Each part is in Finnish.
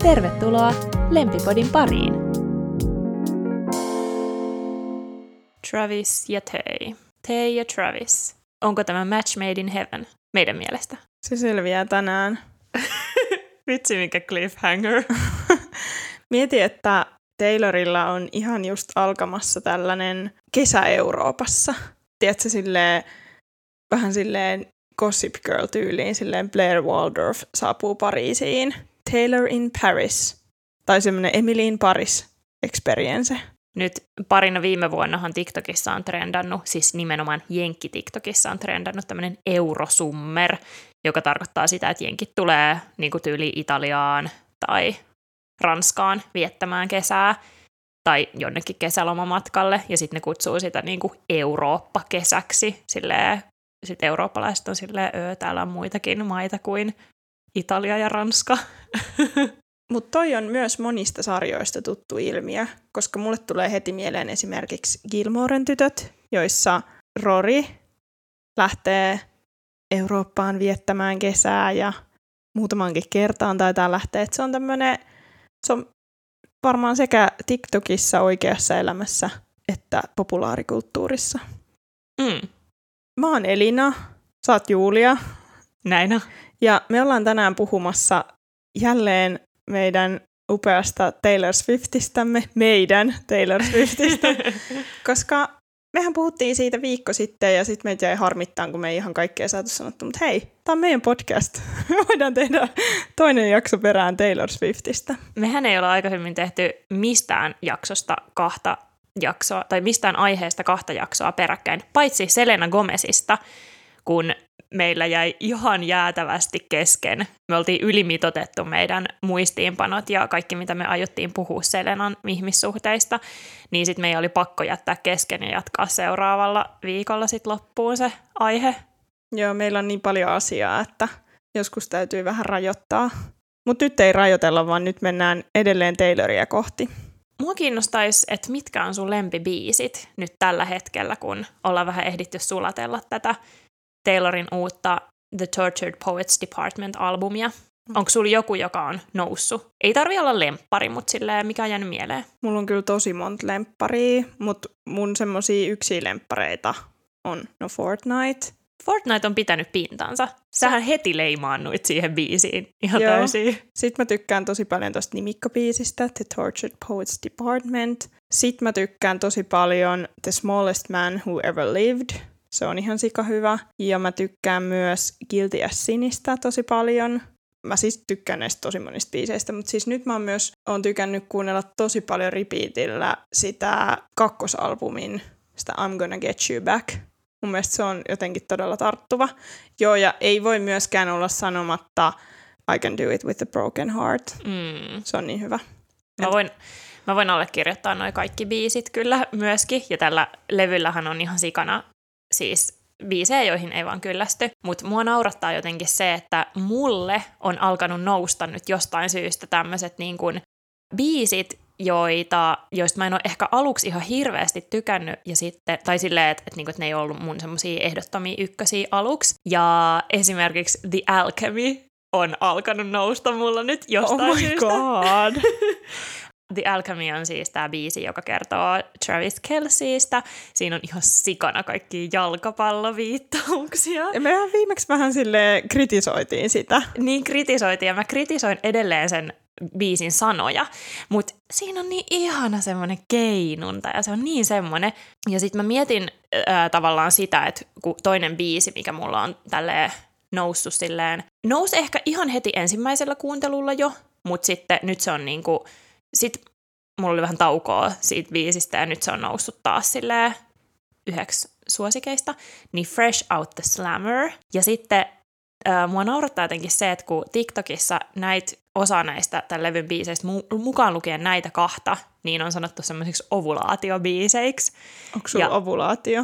Tervetuloa Lempipodin pariin! Travis ja Tay. Tay ja Travis. Onko tämä match made in heaven? Meidän mielestä. Se selviää tänään. Vitsi, mikä cliffhanger. Mieti, että Taylorilla on ihan just alkamassa tällainen kesä Euroopassa. Tiedätkö, vähän silleen Gossip Girl-tyyliin, silleen Blair Waldorf saapuu Pariisiin. Taylor in Paris. Tai semmoinen Emily in Paris experience. Nyt parina viime vuonnahan TikTokissa on trendannut, siis nimenomaan Jenkki-TikTokissa on trendannut tämmöinen eurosummer, joka tarkoittaa sitä, että jenkit tulee niin kuin tyyli Italiaan tai Ranskaan viettämään kesää tai jonnekin kesälomamatkalle, ja sitten ne kutsuu sitä niin kuin Eurooppa-kesäksi. Sitten eurooppalaiset on silleen, täällä on muitakin maita kuin Italia ja Ranska. Mutta toi on myös monista sarjoista tuttu ilmiö, koska mulle tulee heti mieleen esimerkiksi Gilmoren tytöt, joissa Rory lähtee Eurooppaan viettämään kesää ja muutamankin kertaan taitaa lähteä. Et se on varmaan sekä TikTokissa oikeassa elämässä että populaarikulttuurissa. Mä oon Elina, sä oot Julia. Näin. Ja me ollaan tänään puhumassa jälleen meidän upeasta Taylor Swiftistämme, koska mehän puhuttiin siitä viikko sitten ja sitten meitä jäi harmittaan, kun me ei ihan kaikkea saatu sanottu, mutta hei, tää on meidän podcast. Me voidaan tehdä toinen jakso perään Taylor Swiftistä. Mehän ei olla aikaisemmin tehty mistään jaksosta kahta jaksoa, tai mistään aiheesta kahta jaksoa peräkkäin, paitsi Selena Gomezista, kun meillä jäi ihan jäätävästi kesken. Me oltiin ylimitoitettu meidän muistiinpanot ja kaikki, mitä me aiottiin puhua Selenan ihmissuhteista, niin sitten meidän oli pakko jättää kesken ja jatkaa seuraavalla viikolla sitten loppuun se aihe. Joo, meillä on niin paljon asiaa, että joskus täytyy vähän rajoittaa. Mutta nyt ei rajoitella, vaan nyt mennään edelleen Tayloria kohti. Mua kiinnostaisi, että mitkä on sun lempibiisit nyt tällä hetkellä, kun ollaan vähän ehditty sulatella tätä Taylorin uutta The Tortured Poets Department-albumia. Onko sulla joku, joka on noussut? Ei tarvitse olla lemppari, mutta silleen, mikä on jäänyt mieleen? Mulla on kyllä tosi monta lempparia, mutta mun semmosia yksiä lemppareita on Fortnite. Fortnite on pitänyt pintansa. Sähän heti leimaannuit siihen biisiin ihan Joo. täysin. Sitten mä tykkään tosi paljon tosta nimikkobiisistä, The Tortured Poets Department. Sitten mä tykkään tosi paljon The Smallest Man Who Ever Lived. Se on ihan sika hyvä. Ja mä tykkään myös Guilty as Sinistä tosi paljon. Mä siis tykkään näistä tosi monista biiseistä, mutta siis nyt mä oon tykännyt kuunnella tosi paljon repeatillä sitä kakkosalbumin, sitä I'm Gonna Get You Back. Mun mielestä se on jotenkin todella tarttuva. Joo, ja ei voi myöskään olla sanomatta I Can Do It With a Broken Heart. Se on niin hyvä. Mä voin allekirjoittaa noi kaikki biisit kyllä myöskin, ja tällä levyllähän on ihan sikana siis biisejä, joihin ei vaan kyllästy. Mutta mua naurattaa jotenkin se, että mulle on alkanut nousta nyt jostain syystä tämmöiset niin kuin biisit, joista mä en ole ehkä aluksi ihan hirveästi tykännyt, ja sitten, tai silleen, että ne ei ollut mun semmosia ehdottomia ykkösiä aluksi. Ja esimerkiksi The Alchemy on alkanut nousta mulla nyt jostain syystä. Oh my god! The Alchemy on siis tää biisi, joka kertoo Travis Kelceistä. Siinä on ihan sikana kaikkia jalkapalloviittauksia. Ja mehän viimeksi vähän silleen kritisoitiin sitä. Niin kritisoitiin, ja mä kritisoin edelleen sen biisin sanoja, mutta siinä on niin ihana semmoinen keinunta, ja se on niin semmoinen. Ja sit mä mietin tavallaan sitä, että kun toinen biisi, mikä mulla on tälleen noussut silleen, nousi ehkä ihan heti ensimmäisellä kuuntelulla jo, mutta sitten nyt se on niinku, sit mulla oli vähän taukoa siitä biisistä, ja nyt se on noussut taas silleen yhdeksi suosikeista, niin Fresh Out the Slammer. Ja sitten mua naurattaa jotenkin se, että kun TikTokissa osa näistä tämän levyn biiseistä, mukaan lukien näitä kahta, niin on sanottu semmoisiksi ovulaatiobiiseiksi. Onko sulla ovulaatio?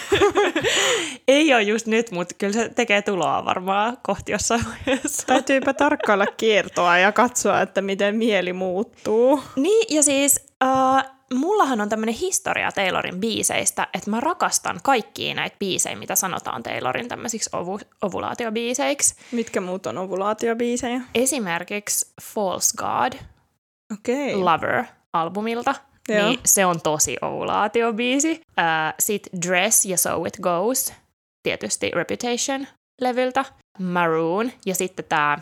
Ei ole just nyt, mutta kyllä se tekee tuloa varmaan kohti jossain vaiheessa. Täytyypä tarkkailla kiertoa ja katsoa, että miten mieli muuttuu. Niin, ja siis mullahan on tämmöinen historia Taylorin biiseistä, että mä rakastan kaikkia näitä biisejä, mitä sanotaan Taylorin tämmöisiksi ovulaatiobiiseiksi. Mitkä muut on ovulaatiobiisejä? Esimerkiksi False God Okei. Lover-albumilta. Joo. Niin se on tosi ovulaatiobiisi. Sitten Dress ja So It Goes, tietysti Reputation-levyltä. Maroon ja sitten tämä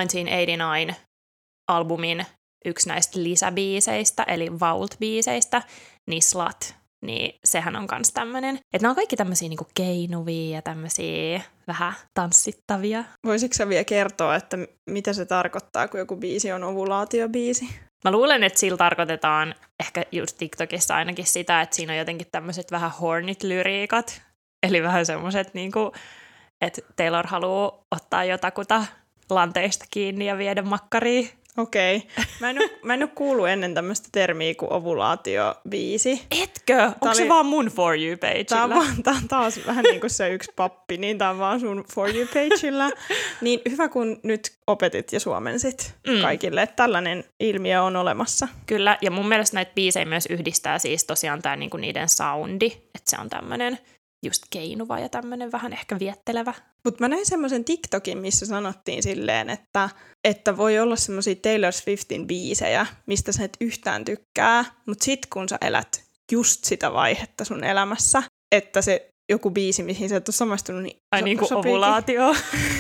1989-albumin yksi näistä lisäbiiseistä, eli Vault-biiseistä, niin Slut, niin sehän on kans tämmönen. Että nämä on kaikki tämmösiä niinku keinuvia ja tämmösiä vähän tanssittavia. Voisitko sä vielä kertoa, että mitä se tarkoittaa, kun joku biisi on ovulaatiobiisi? Mä luulen, että sillä tarkoitetaan ehkä just TikTokissa ainakin sitä, että siinä on jotenkin tämmöiset vähän hornit lyriikat. Eli vähän semmoiset, niinku, että Taylor haluaa ottaa jotakuta lanteista kiinni ja viedä makkariin. Okei. Mä en ole kuullut ennen tämmöistä termiä kuin ovulaatiobiisi. Etkö? Onko se vaan mun For You-pageilla? Tää on taas vähän niin kuin se yksi pappi, niin tää on vaan sun For You-pageilla. Niin hyvä, kun nyt opetit ja suomensit kaikille, että tällainen ilmiö on olemassa. Kyllä, ja mun mielestä näitä biisejä myös yhdistää siis tosiaan tää niinku niiden soundi, että se on tämmönen just keinuva ja tämmönen vähän ehkä viettelevä. Mutta mä näin semmoisen TikTokin, missä sanottiin silleen, että voi olla semmoisia Taylor Swiftin biisejä, mistä sä et yhtään tykkää, mutta sit kun sä elät just sitä vaihetta sun elämässä, että se joku biisi, mihin sä et ole samastunut, niin ai niin kuin ovulaatio.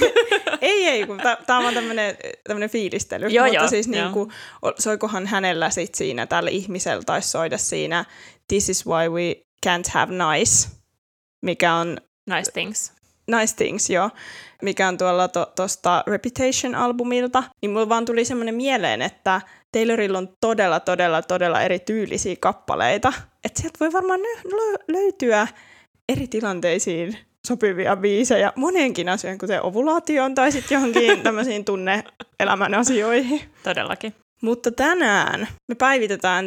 ei, kun tää on vaan tämmönen fiilistely. Joo, mutta joo, siis niinku, soikohan hänellä sit siinä, tällä ihmisellä taisi soida siinä This is why we can't have nice, mikä on Nice Things. Nice Things, joo, mikä on tuolla tuosta Reputation-albumilta, niin mulla vaan tuli semmoinen mieleen, että Taylorilla on todella eri tyylisiä kappaleita, että sieltä voi varmaan löytyä eri tilanteisiin sopivia biisejä monenkin asian, kuten ovulaatioon tai sitten johonkin tämmöisiin tunne-elämän asioihin. Todellakin. Mutta tänään me päivitetään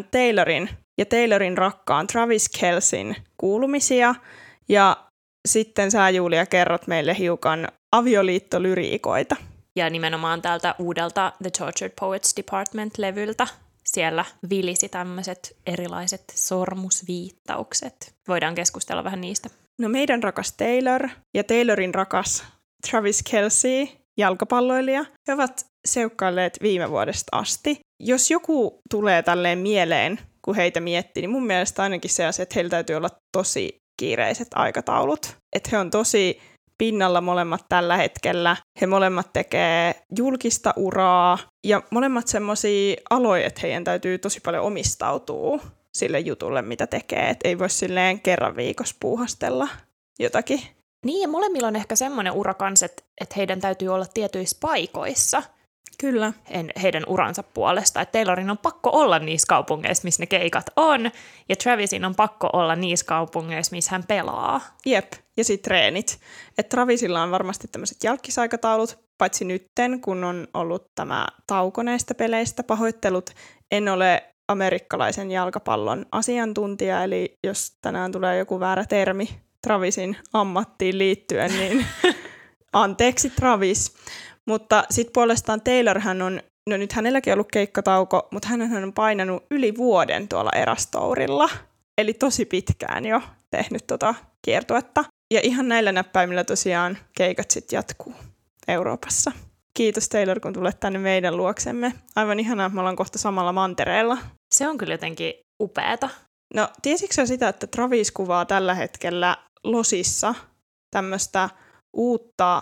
Taylorin rakkaan Travis Kelceyn kuulumisia ja sitten sä, Julia, kerrot meille hiukan avioliittolyriikoita. Ja nimenomaan täältä uudelta The Tortured Poets Department-levyltä. Siellä vilisi tämmöiset erilaiset sormusviittaukset. Voidaan keskustella vähän niistä. No meidän rakas Taylor ja Taylorin rakas Travis Kelce, jalkapalloilija, he ovat seukkailleet viime vuodesta asti. Jos joku tulee tälleen mieleen, kun heitä miettii, niin mun mielestä ainakin se asia, että heillä täytyy olla tosi kiireiset aikataulut. Että he on tosi pinnalla molemmat tällä hetkellä. He molemmat tekee julkista uraa ja molemmat semmosia aloja, että heidän täytyy tosi paljon omistautua sille jutulle, mitä tekee. Että ei voi silleen kerran viikossa puuhastella jotakin. Niin, ja molemmilla on ehkä semmoinen ura kans, että heidän täytyy olla tietyissä paikoissa. Kyllä. Heidän uransa puolesta. Että Taylorin on pakko olla niissä kaupungeissa, missä ne keikat on, ja Travisin on pakko olla niissä kaupungeissa, missä hän pelaa. Jep, ja sitten treenit. Että Travisilla on varmasti tämmöiset jalkisaikataulut, paitsi nytten, kun on ollut tämä tauko näistä peleistä. Pahoittelut, en ole amerikkalaisen jalkapallon asiantuntija, eli jos tänään tulee joku väärä termi Travisin ammattiin liittyen, niin anteeksi Travis. Mutta sitten puolestaan Taylorhan on, no nyt hänelläkin ollut keikkatauko, mutta hän on painanut yli vuoden tuolla Eras Tourilla. Eli tosi pitkään jo tehnyt kiertuetta. Ja ihan näillä näppäimillä tosiaan keikat sitten jatkuu Euroopassa. Kiitos Taylor, kun tulet tänne meidän luoksemme. Aivan ihanaa, että me ollaan kohta samalla mantereella. Se on kyllä jotenkin upeata. No, tiesitkö sä sitä, että Travis kuvaa tällä hetkellä Losissa tämmöistä uutta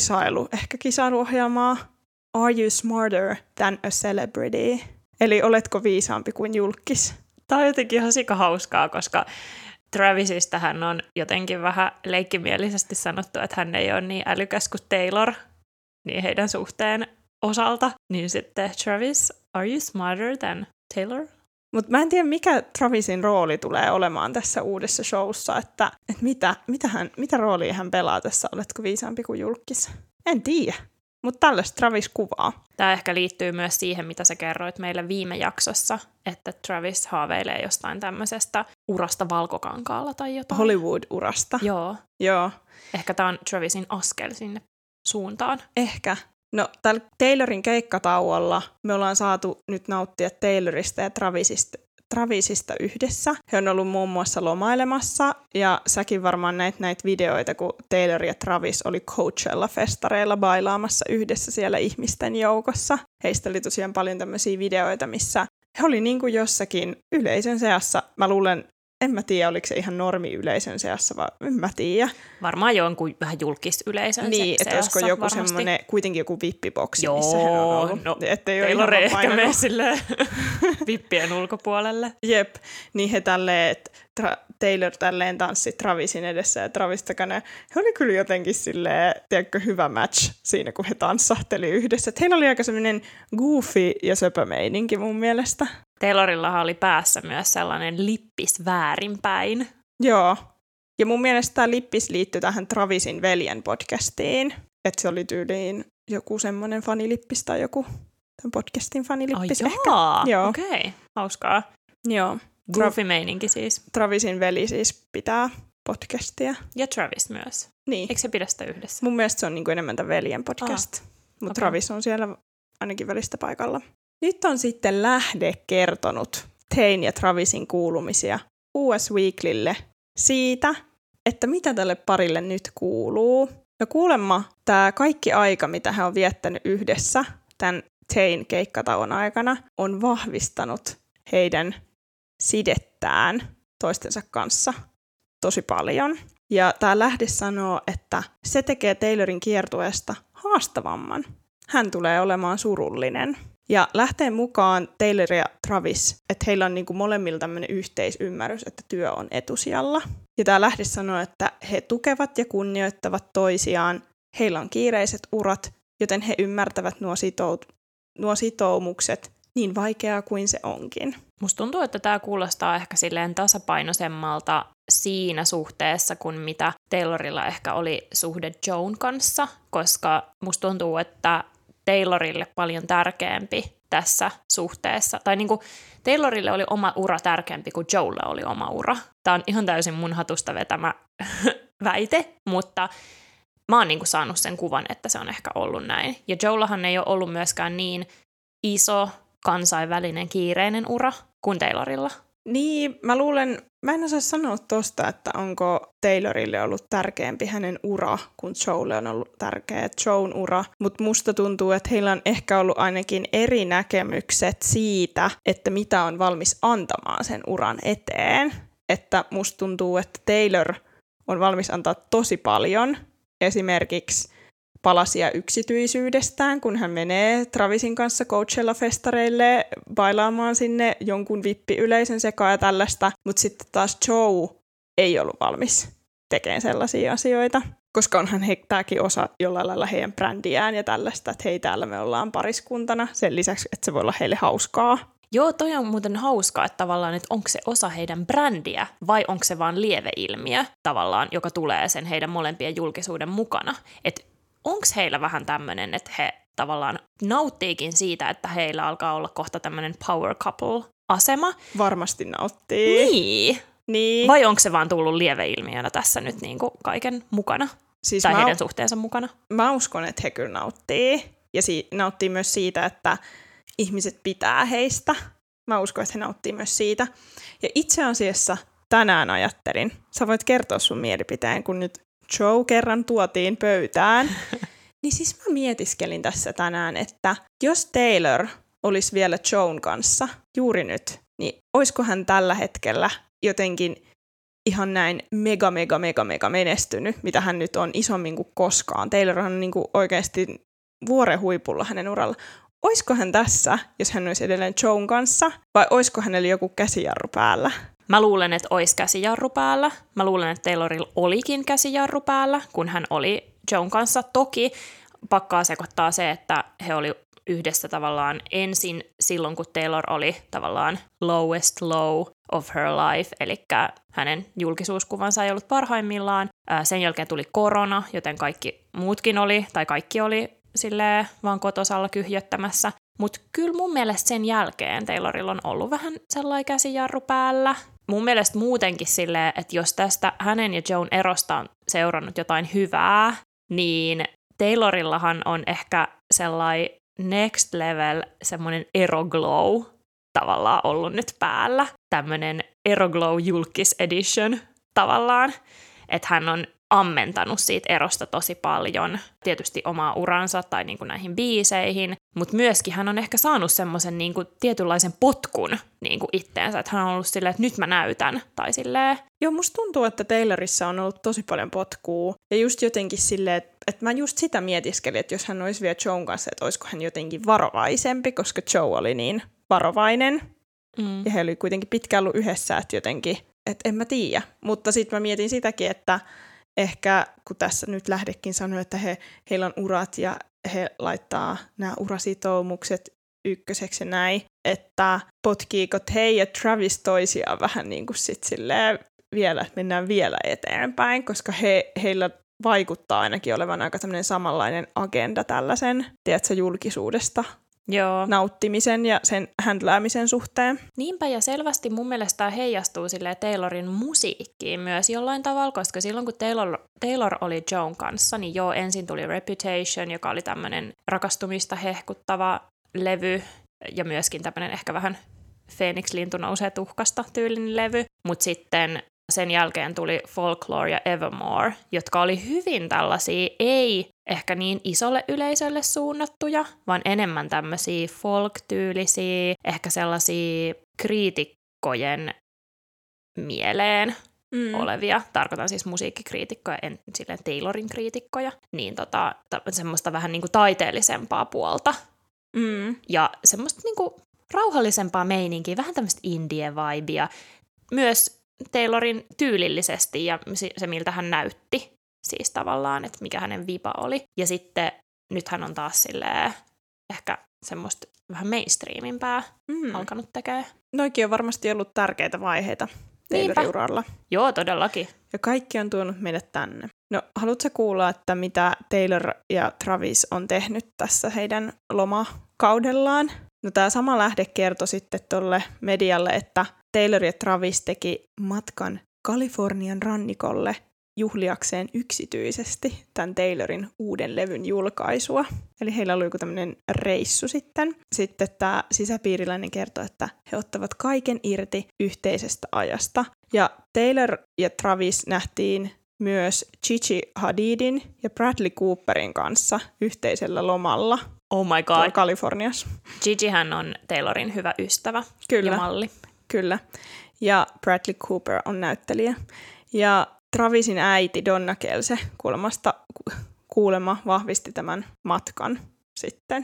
ehkä kisailuohjelmaa Are You Smarter Than a Celebrity? Eli oletko viisaampi kuin julkkis? Tämä on jotenkin ihan sikahauskaa, koska Travisistähän on jotenkin vähän leikkimielisesti sanottu, että hän ei ole niin älykäs kuin Taylor niin heidän suhteen osalta. Niin sitten Travis, are you smarter than Taylor? Mutta mä en tiedä, mikä Travisin rooli tulee olemaan tässä uudessa showssa, että mitä roolia hän pelaa tässä, oletko viisaampi kuin julkkis? En tiedä, mutta tällaista Travis kuvaa. Tämä ehkä liittyy myös siihen, mitä sä kerroit meille viime jaksossa, että Travis haaveilee jostain tämmöisestä urasta valkokankaalla tai jotain. Hollywood-urasta. Joo. Ehkä tämä on Travisin askel sinne suuntaan. Ehkä. No, tällä Taylorin keikkatauolla me ollaan saatu nyt nauttia Taylorista ja Travisista yhdessä. He on ollut muun muassa lomailemassa, ja säkin varmaan näitä videoita, kun Taylor ja Travis oli Coachella-festareilla bailaamassa yhdessä siellä ihmisten joukossa. Heistä oli tosiaan paljon tämmöisiä videoita, missä he oli niin kuin jossakin yleisön seassa. Mä luulen, en mä tiedä, oliko se ihan normi-yleisön seassa, vaan en mä tiedä. Varmaan jonkun vähän julkisyleisön seassa. Niin, että olisiko joku semmoinen, kuitenkin joku vippiboksi, joo, missä hän on ollut. No, Taylor ei ehkä mene silleen vippien ulkopuolelle. Jep, niin he tälleen, että Taylor tälleen tanssi Travisin edessä ja Travis takana. He oli kyllä jotenkin silleen, tiedätkö, hyvä match siinä, kun he tanssahteli yhdessä. Että heillä oli aika semmoinen goofy ja söpömeininki mun mielestä. Taylorillahan oli päässä myös sellainen lippis väärinpäin. Joo, ja mun mielestä tämä lippis liittyi tähän Travisin veljen podcastiin. Että se oli tyyliin joku semmoinen fanilippis tai joku tämän podcastin fanilippis ehkä. Joo, okei, hauskaa. Joo. Goofy-meininki siis. Travisin veli siis pitää podcastia. Ja Travis myös. Niin. Eikö se pidä sitä yhdessä? Mun mielestä se on niinku enemmän tämän veljen podcast. Mutta Travis on siellä ainakin välistä paikalla. Nyt on sitten lähde kertonut Tayn ja Travisin kuulumisia US Weeklylle siitä, että mitä tälle parille nyt kuuluu. No kuulemma tämä kaikki aika, mitä he on viettänyt yhdessä tämän Tayn keikkatauon aikana, on vahvistanut heidän sidettään toistensa kanssa tosi paljon. Ja tämä lähde sanoo, että se tekee Taylorin kiertueesta haastavamman. Hän tulee olemaan surullinen. Ja lähteen mukaan Taylor ja Travis, että heillä on niinku molemmilla tämmöinen yhteisymmärrys, että työ on etusijalla. Ja tämä lähde sanoo, että he tukevat ja kunnioittavat toisiaan. Heillä on kiireiset urat, joten he ymmärtävät nuo sitoumukset niin vaikeaa kuin se onkin. Musta tuntuu, että tämä kuulostaa ehkä silleen tasapainoisemmalta siinä suhteessa, kuin mitä Taylorilla ehkä oli suhde Joan kanssa, koska musta tuntuu, että Taylorille paljon tärkeämpi tässä suhteessa, tai niinku Taylorille oli oma ura tärkeämpi kuin Joella oli oma ura. Tämä on ihan täysin mun hatusta vetämä väite, mutta mä oon niinku saanut sen kuvan, että se on ehkä ollut näin. Ja Joellahan ei ole ollut myöskään niin iso kansainvälinen kiireinen ura kuin Taylorilla. Niin, mä en osaa sanoa tosta, että onko Taylorille ollut tärkeämpi hänen ura, kun Joelle on ollut tärkeä Joan ura, mutta musta tuntuu, että heillä on ehkä ollut ainakin eri näkemykset siitä, että mitä on valmis antamaan sen uran eteen. Että musta tuntuu, että Taylor on valmis antaa tosi paljon, esimerkiksi palasia yksityisyydestään, kun hän menee Travisin kanssa Coachella-festareille bailaamaan sinne jonkun vippiyleisön sekaan ja tällaista, mutta sitten taas Joe ei ollut valmis tekemään sellaisia asioita, koska onhan tämäkin osa jollain lailla heidän brändiään ja tällaista, että hei, täällä me ollaan pariskuntana, sen lisäksi, että se voi olla heille hauskaa. Joo, toi on muuten hauskaa, että tavallaan, että onko se osa heidän brändiä vai onko se vaan lieveilmiö tavallaan, joka tulee sen heidän molempien julkisuuden mukana, että onko heillä vähän tämmöinen, että he tavallaan nauttiikin siitä, että heillä alkaa olla kohta tämmöinen power couple-asema? Varmasti nauttii. Niin. Vai onko se vaan tullut lieveilmiönä tässä nyt niin kuin kaiken mukana? Siis tai heidän suhteensa mukana? Mä uskon, että he kyllä nauttii. Ja nauttii myös siitä, että ihmiset pitää heistä. Mä uskon, että he nauttii myös siitä. Ja itse asiassa tänään ajattelin, sä voit kertoa sun mielipiteen, kun nyt Joe kerran tuotiin pöytään, niin siis mä mietiskelin tässä tänään, että jos Taylor olisi vielä Joan kanssa juuri nyt, niin olisiko hän tällä hetkellä jotenkin ihan näin mega menestynyt, mitä hän nyt on isommin kuin koskaan. Taylor on niin kuin oikeasti vuoren huipulla hänen uralla. Olisiko hän tässä, jos hän olisi edelleen Joan kanssa, vai olisiko hänellä joku käsijarru päällä? Mä luulen, että olisi käsijarru päällä. Mä luulen, että Taylorilla olikin käsijarru päällä, kun hän oli Joan kanssa. Toki pakkaa sekoittaa se, että he oli yhdessä tavallaan ensin silloin, kun Taylor oli tavallaan lowest low of her life, eli hänen julkisuuskuvansa ei ollut parhaimmillaan. Sen jälkeen tuli korona, joten kaikki muutkin oli, tai kaikki oli silleen vaan kotosalla kyhjöttämässä. Mutta kyllä mun mielestä sen jälkeen Taylorilla on ollut vähän sellainen käsijarru päällä. Mun mielestä muutenkin silleen, että jos tästä hänen ja Joan erosta on seurannut jotain hyvää, niin Taylorillahan on ehkä sellainen next level, semmoinen eroglow tavallaan ollut nyt päällä. Tämmöinen eroglow julkis edition tavallaan. Että hän on ammentanut siitä erosta tosi paljon, tietysti omaa uransa tai niin kuin näihin biiseihin, mutta myöskin hän on ehkä saanut semmoisen niin kuin tietynlaisen potkun niin kuin itteensä, että hän on ollut silleen, että nyt mä näytän, tai silleen. Joo, musta tuntuu, että Taylorissa on ollut tosi paljon potkua, ja just jotenkin silleen, että mä just sitä mietiskelin, että jos hän olisi vielä Joen kanssa, että olisiko hän jotenkin varovaisempi, koska Joe oli niin varovainen, ja he oli kuitenkin pitkään ollut yhdessä, että jotenkin, että en mä tiedä, mutta sitten mä mietin sitäkin, että ehkä kun tässä nyt lähdekin sanoi, että heillä on urat ja he laittaa nämä urasitoumukset ykköseksi ja näin, että potkiiko he ja Travis toisiaan vähän niin kuin sit silleen vielä, että mennään vielä eteenpäin, koska heillä vaikuttaa ainakin olevan aika tämmöinen samanlainen agenda tällaisen, tiedätkö, julkisuudesta nauttimisen ja sen handläämisen suhteen. Niinpä, ja selvästi mun mielestä tämä heijastuu silleen Taylorin musiikkiin myös jollain tavalla, koska silloin kun Taylor oli Joen kanssa, niin ensin tuli Reputation, joka oli tämmöinen rakastumista hehkuttava levy, ja myöskin tämmöinen ehkä vähän Phoenix-lintu nousee tuhkasta tyylinen levy, mutta sitten sen jälkeen tuli Folklore ja Evermore, jotka oli hyvin tällaisia, ei ehkä niin isolle yleisölle suunnattuja, vaan enemmän tämmöisiä folk-tyylisiä, ehkä sellaisia kriitikkojen mieleen olevia, tarkoitan siis musiikkikriitikkoja, en silleen Taylorin kriitikkoja, niin semmoista vähän niinku taiteellisempaa puolta. Ja semmoista niinku rauhallisempaa meininkiä, vähän tämmöistä indie-vibea, myös Taylorin tyylillisesti ja se, miltä hän näytti, siis tavallaan, että mikä hänen vipa oli. Ja sitten nyt hän on taas silleen ehkä semmoista vähän mainstreamimpää alkanut tekemään. Noikin on varmasti ollut tärkeitä vaiheita Taylorin uralla. Joo, todellakin. Ja kaikki on tuonut meidät tänne. No, haluatko kuulla, että mitä Taylor ja Travis on tehnyt tässä heidän lomakaudellaan? No, tämä sama lähde kertoi sitten tuolle medialle, että Taylor ja Travis teki matkan Kalifornian rannikolle juhliakseen yksityisesti tämän Taylorin uuden levyn julkaisua. Eli heillä oli joku tämmöinen reissu sitten. Sitten tämä sisäpiiriläinen kertoi, että he ottavat kaiken irti yhteisestä ajasta. Ja Taylor ja Travis nähtiin myös Gigi Hadidin ja Bradley Cooperin kanssa yhteisellä lomalla. Oh my god. Kaliforniassa. Gigihän on Taylorin hyvä ystävä ja malli. Kyllä. Ja Bradley Cooper on näyttelijä. Ja Travisin äiti Donna Kelse kuulemma vahvisti tämän matkan sitten.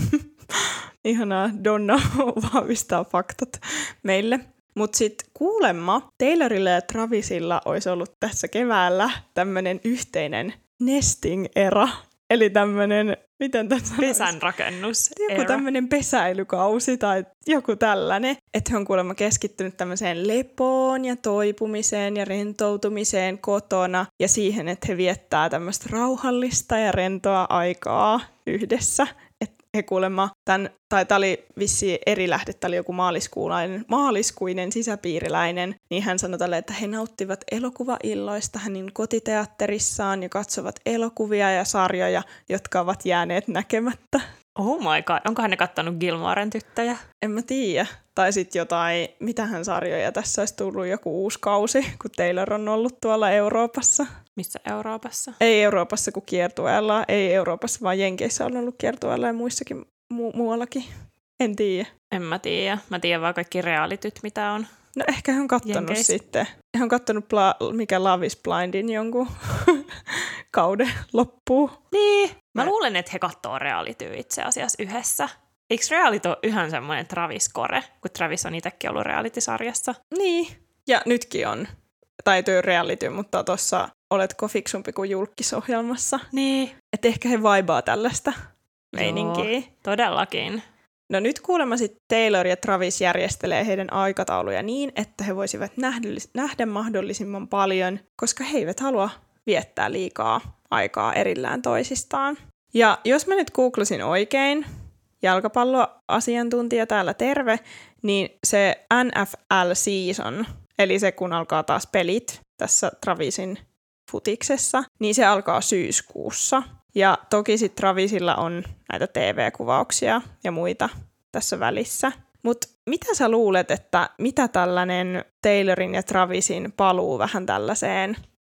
Ihanaa, Donna vahvistaa faktat meille. Mutta sitten kuulemma Taylorilla ja Travisilla olisi ollut tässä keväällä tämmöinen yhteinen nesting-era. Eli tämmöinen, miten tässä pesänrakennus. Joku tämmöinen pesäilykausi tai joku tällainen. Että he on kuulemma keskittynyt tämmöiseen lepoon ja toipumiseen ja rentoutumiseen kotona. Ja siihen, että he viettää tämmöistä rauhallista ja rentoa aikaa yhdessä. Että he kuulemma, tämä oli vissiin eri lähde, tämä oli joku maaliskuinen sisäpiiriläinen, niin hän sanoi tälle, että he nauttivat elokuvailloista hänen kotiteatterissaan ja katsovat elokuvia ja sarjoja, jotka ovat jääneet näkemättä. Oh my god, onkohan ne kattanut Gilmoren tyttöjä? En mä tiedä. Tai sitten jotain, mitähän sarjoja tässä olisi tullut joku uusi kausi, kun Taylor on ollut tuolla Euroopassa. Missä Euroopassa? Ei Euroopassa kuin kiertueella, ei Euroopassa, vaan Jenkeissä on ollut kiertueella ja muissakin muuallakin. En tiedä. En mä tiedä. Mä tiedän vaan kaikki realityt, mitä on. No ehkä hän on kattonut sitten. Hän on kattonut mikä Love is Blindin jonkun kauden loppuun. Niin. Mä luulen, että he katsoo realityä itse asiassa yhdessä. Eikö reality ole yhä semmoinen Travis Kore, kun Travis on itsekin ollut reality-sarjassa? Niin. Ja nytkin on. Tai työ reality, mutta tuossa Oletko fiksumpi kuin julkisohjelmassa. Niin. Että ehkä he vaibaa tällaista meininkiä. Joo, todellakin. No nyt kuulemma sitten Taylor ja Travis järjestelee heidän aikatauluja niin, että he voisivat nähdä mahdollisimman paljon, koska he eivät halua viettää liikaa aikaa erillään toisistaan. Ja jos mä nyt googlasin oikein, jalkapalloasiantuntija täällä terve, niin se NFL season, eli se kun alkaa taas pelit tässä Travisin futiksessa, niin se alkaa syyskuussa. Ja toki sitten Travisilla on näitä TV-kuvauksia ja muita tässä välissä. Mutta mitä sä luulet, että mitä tällainen Taylorin ja Travisin paluu vähän tällaiseen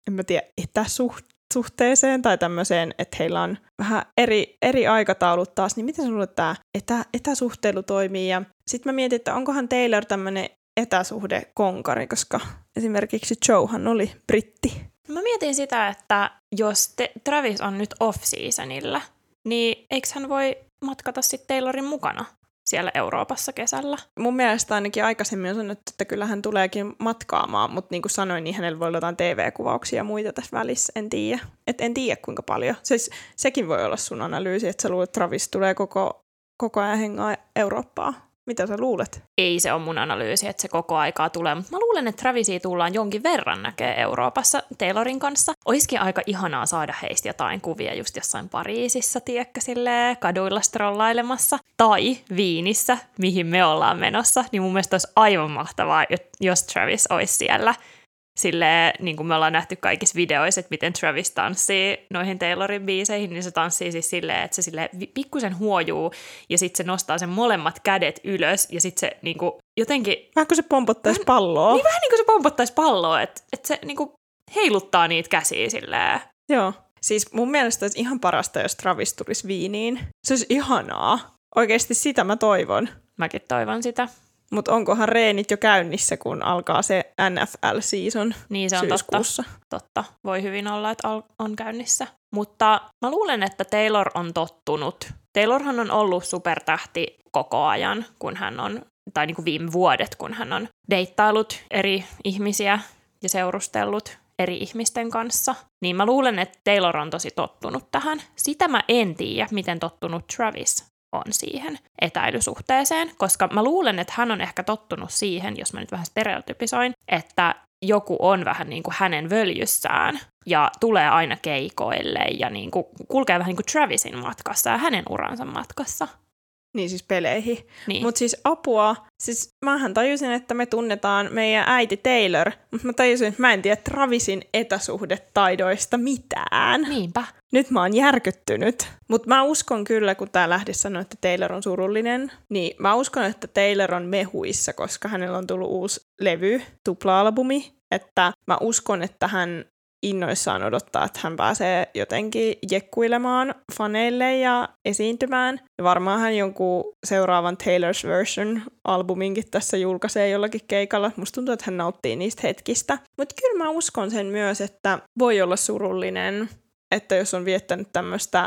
en mä tiedä, etäsuhteeseen tai tämmöiseen, että heillä on vähän eri aikataulut taas, niin miten sinulle tämä etäsuhteilu toimii? Ja sitten mä mietin, että onkohan Taylor tämmöinen etäsuhdekonkari, koska esimerkiksi Joehan oli britti. Mä mietin sitä, että jos Travis on nyt off-seasonilla, niin eikö hän voi matkata sitten Taylorin mukana siellä Euroopassa kesällä? Mun mielestä ainakin aikaisemmin on sanottu, että kyllä hän tuleekin matkaamaan, mutta niin kuin sanoin, niin hänellä voi olla jotain TV-kuvauksia ja muita tässä välissä, en tiedä. En tiedä kuinka paljon. Sekin voi olla sun analyysi, että sä luulet, että Travis tulee koko ajan hengaa Eurooppaa. Mitä sä luulet? Ei se ole mun analyysi, että se koko aikaa tulee, mutta mä luulen, että Travisia tullaan jonkin verran näkee Euroopassa Taylorin kanssa. Oiskin aika ihanaa saada heistä jotain kuvia just jossain Pariisissa, tiedätkö, silleen kaduilla strollailemassa. Tai Viinissä, mihin me ollaan menossa, niin mun mielestä olisi aivan mahtavaa, jos Travis olisi siellä. Silleen, niin kuin me ollaan nähty kaikissa videoissa, että miten Travis tanssii noihin Taylorin biiseihin, niin se tanssii siis silleen, että se silleen pikkusen huojuu ja sitten se nostaa sen molemmat kädet ylös ja sitten se niin kuin jotenkin... Vähän kuin se pompottaisi palloa. Niin vähän niin kuin se pompottaisi palloa, että se niin kuin heiluttaa niitä käsiä silleen. Joo, siis mun mielestä olisi ihan parasta, jos Travis tulisi Viiniin. Se olisi ihanaa. Oikeasti sitä mä toivon. Mäkin toivon sitä. Mutta onkohan reenit jo käynnissä, kun alkaa se NFL-season niin se on syyskuussa? Totta. Voi hyvin olla, että on käynnissä. Mutta mä luulen, että Taylor on tottunut. Taylorhan on ollut supertähti koko ajan, kun hän on, tai niin kuin viime vuodet, kun hän on deittailut eri ihmisiä ja seurustellut eri ihmisten kanssa. Niin mä luulen, että Taylor on tosi tottunut tähän. Sitä mä en tiedä, miten tottunut Travis on siihen etäilysuhteeseen, koska mä luulen, että hän on ehkä tottunut siihen, jos mä nyt vähän stereotypisoin, että joku on vähän niin kuin hänen völjyssään ja tulee aina keikoille ja niin kuin kulkee vähän niin kuin Travisin matkassa ja hänen uransa matkassa. Niin siis peleihin. Niin. Mutta siis apua, siis mähän tajusin, että me tunnetaan meidän äiti Taylor, mutta mä tajusin, että mä en tiedä Travisin etäsuhdetaidoista mitään. Niinpä. Nyt mä oon järkyttynyt. Mutta mä uskon kyllä, kun tää lähde sanoi, että Taylor on surullinen, niin mä uskon, että Taylor on mehuissa, koska hänellä on tullut uusi levy, tupla-albumi. Että mä uskon, että hän innoissaan odottaa, että hän pääsee jotenkin jekkuilemaan faneille ja esiintymään. Ja varmaan hän jonkun seuraavan Taylor's Version-albuminkin tässä julkaisee jollakin keikalla. Musta tuntuu, että hän nauttii niistä hetkistä. Mutta kyllä mä uskon sen myös, että voi olla surullinen, että jos on viettänyt tämmöistä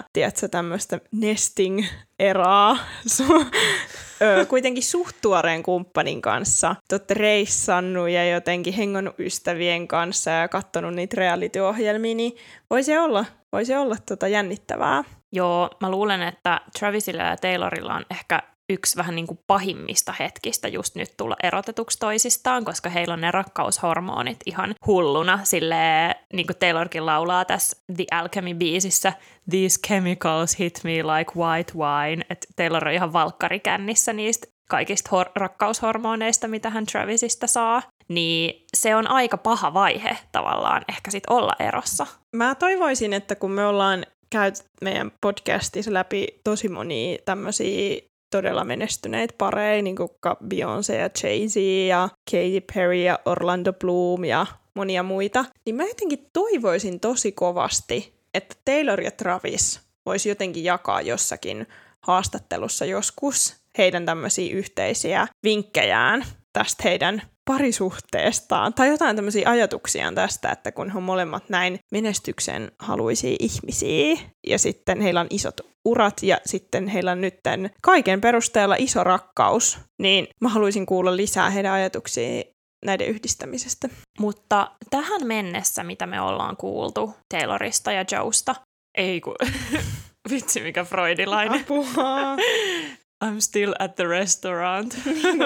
nesting-eraa kuitenkin suht tuoreen kumppanin kanssa, te olette reissannut ja jotenkin hengonnut ystävien kanssa ja katsonut niitä reality-ohjelmia, niin voisi olla jännittävää. Joo, mä luulen, että Travisilla ja Taylorilla on ehkä yksi vähän niin kuin pahimmista hetkistä just nyt tulla erotetuksi toisistaan, koska heillä on ne rakkaushormonit ihan hulluna. Silleen, niin kuin Taylorkin laulaa tässä The Alchemy-biisissä, "These chemicals hit me like white wine", että Taylor on ihan valkkarikännissä niistä kaikista rakkaushormoneista, mitä hän Travisista saa. Niin se on aika paha vaihe tavallaan ehkä sit olla erossa. Mä toivoisin, että kun me ollaan käyty meidän podcastissa läpi tosi monia tämmöisiä todella menestyneitä pareja, niin kuin Beyoncé ja Jay-Z ja Katy Perry ja Orlando Bloom ja monia muita, niin mä jotenkin toivoisin tosi kovasti, että Taylor ja Travis vois jotenkin jakaa jossakin haastattelussa joskus heidän tämmöisiä yhteisiä vinkkejään tästä heidän parisuhteestaan, tai jotain tämmöisiä ajatuksiaan tästä, että kun he on molemmat näin menestyksen haluisia ihmisiä, ja sitten heillä on isot urat, ja sitten heillä on nyt kaiken perusteella iso rakkaus, niin mä haluaisin kuulla lisää heidän ajatuksia näiden yhdistämisestä. Mutta tähän mennessä, mitä me ollaan kuultu Taylorista ja Joesta, ei kun, vitsi mikä freudilainen. Apua. I'm still at the restaurant.